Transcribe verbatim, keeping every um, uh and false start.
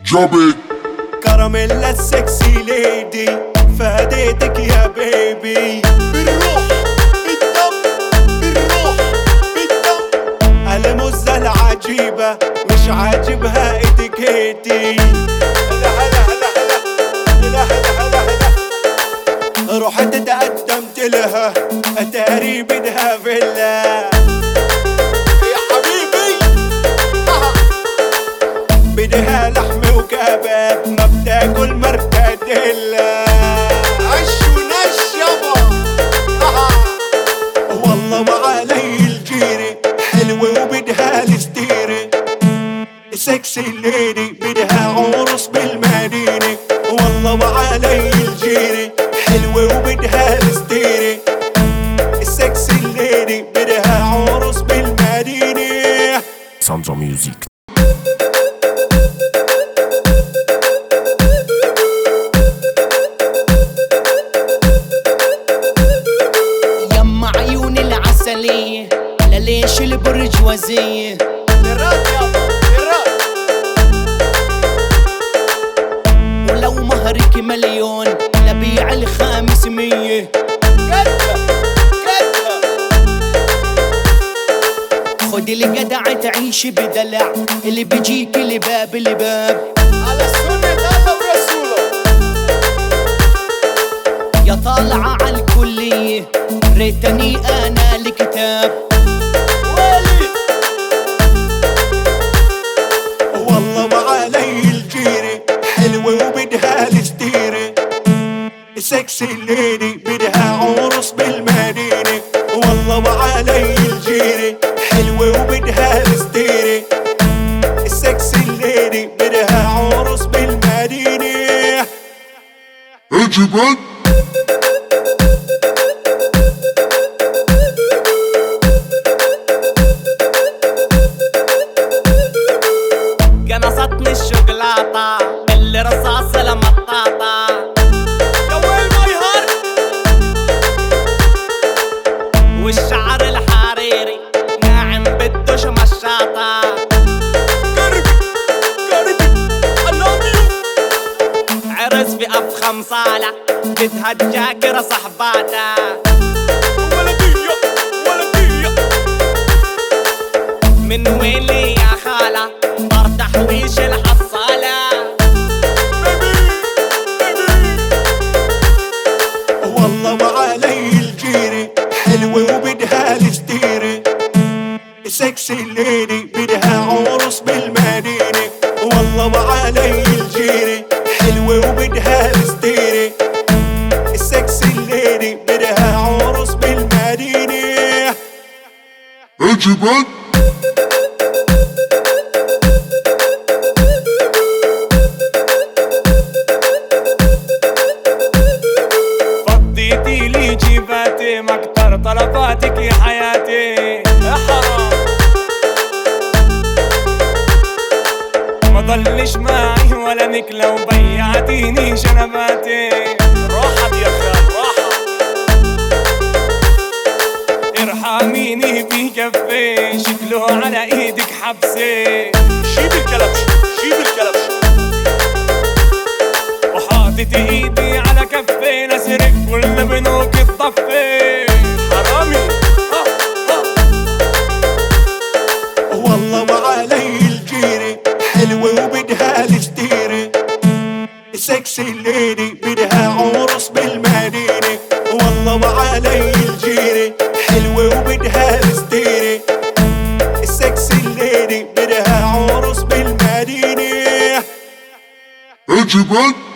جابت كراميلا السكسي ليدي فاديتك يا بيبي. بالروح بالدم بالروح بالدم المزة العجيبة مش عاجبها اتيكيتي. هلا هلا هلا هلا هلا هلا هلا رحت تقدمت لها اتاري بدها فيلا يا حبيبي. بدها لحمة وكباب ما بتاكل مرتديلا. عش ونش يابا والله ما علي الجيري حلوة وبدها الستيري. سكسي ليدي بدها عرس بالمدينة. والله ما علي الجيري حلوة وبدها الستيري. السكسي ليدي بدها عرس بالمدينة. ساندرا ميوزيك. يما عيون العسلية لليش البرجوازية. للرات يابا للرات. ولو مهرك مليون لبيع الخامس مية. كدها كدها خدي الجدع تعيش بدلع اللي بيجيك لباب لباب. على سنة الله ورسوله. يا طالعة عالكلية ريتني انا الكتاب. ويلي والله ما علي الجيري حلوة وبدها الستيري. سكسي ليدي بدها عرس بالمدينة. والله ما علي الجيري حلوة وبدها الستيري. السكسي ليدي بدها عرس بالمدينة. اجبت قنصتني الشوكولاتة بالرصاص المطاطة. يا ويل ماي هارت. والشعر الحريري ناعم بدوش مشاطة. قربي قربي I love you. عرس في أفخم صالة بدها الجاكرة صحباتها. ولدية ولدية من وين لي يا خالة طار تحويش الحصالة. والله ما علي الجيري حلوة وبدها الستيري. سكسي ليدي بدها عرس بالمدينة. والله ما علي الجيري حلوة وبدها الستيري. السكسي ليدي بدها عرس بالمدينة. اجبت فضيتي لي جيباتي ما اكتر طلباتك يا حياتي. يا حرام ما ضلش معي ولا نكلة وبيعتيني شنباتي. راحت يا خال راحت. ارحميني بكفي شكله على ايدك حبسي. شيب الكلبش شيب الكلبش. وحاطط ايدي على كفي نسرق كل بنوك الطفي. حرامي ها ها. والله ما علي الجيري حلوة وبدها الستيري. سكسي ليدي بدها عرس بالمدينة. والله ما علي الجيري حلوة وبدها الستيري. السكسي ليدي بدها عرس بالمدينة. اجبت